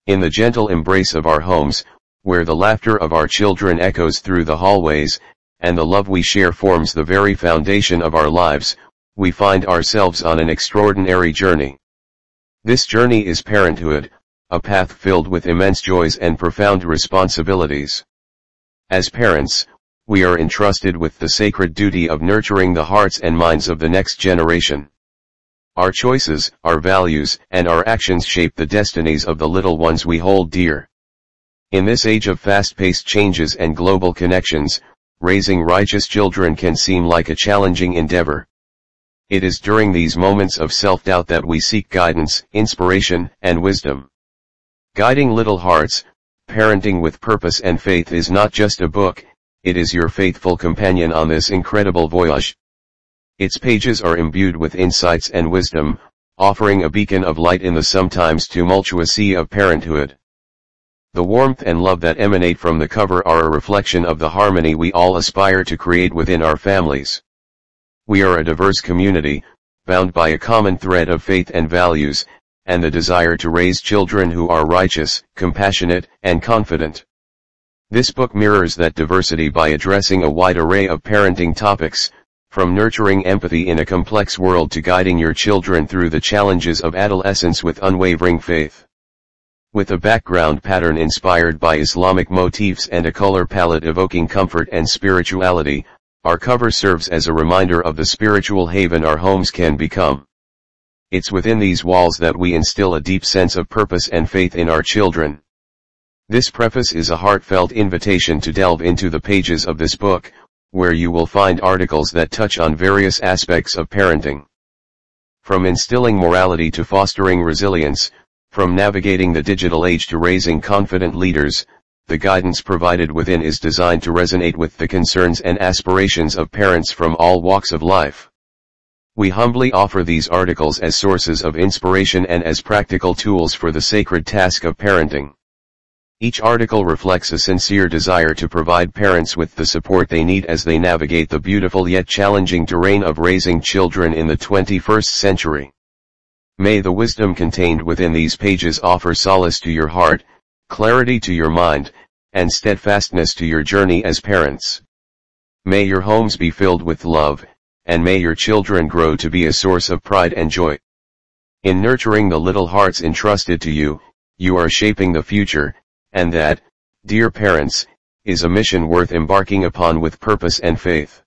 In the gentle embrace of our homes, where the laughter of our children echoes through the hallways, and the love we share forms the very foundation of our lives, we find ourselves on an extraordinary journey. This journey is parenthood, a path filled with immense joys and profound responsibilities. As parents, we are entrusted with the sacred duty of nurturing the hearts and minds of the next generation. Our choices, our values, and our actions shape the destinies of the little ones we hold dear. In this age of fast-paced changes and global connections, raising righteous children can seem like a challenging endeavor. It is during these moments of self-doubt that we seek guidance, inspiration, and wisdom. Guiding Little Hearts, Parenting with Purpose and Faith is not just a book, it is your faithful companion on this incredible voyage. Its pages are imbued with insights and wisdom, offering a beacon of light in the sometimes tumultuous sea of parenthood. The warmth and love that emanate from the cover are a reflection of the harmony we all aspire to create within our families. We are a diverse community, bound by a common thread of faith and values, and the desire to raise children who are righteous, compassionate, and confident. This book mirrors that diversity by addressing a wide array of parenting topics, from nurturing empathy in a complex world to guiding your children through the challenges of adolescence with unwavering faith. With a background pattern inspired by Islamic motifs and a color palette evoking comfort and spirituality, our cover serves as a reminder of the spiritual haven our homes can become. It's within these walls that we instill a deep sense of purpose and faith in our children. This preface is a heartfelt invitation to delve into the pages of this book, where you will find articles that touch on various aspects of parenting. From instilling morality to fostering resilience, from navigating the digital age to raising confident leaders, the guidance provided within is designed to resonate with the concerns and aspirations of parents from all walks of life. We humbly offer these articles as sources of inspiration and as practical tools for the sacred task of parenting. Each article reflects a sincere desire to provide parents with the support they need as they navigate the beautiful yet challenging terrain of raising children in the 21st century. May the wisdom contained within these pages offer solace to your heart, clarity to your mind, and steadfastness to your journey as parents. May your homes be filled with love, and may your children grow to be a source of pride and joy. In nurturing the little hearts entrusted to you, you are shaping the future, and that, dear parents, is a mission worth embarking upon with purpose and faith.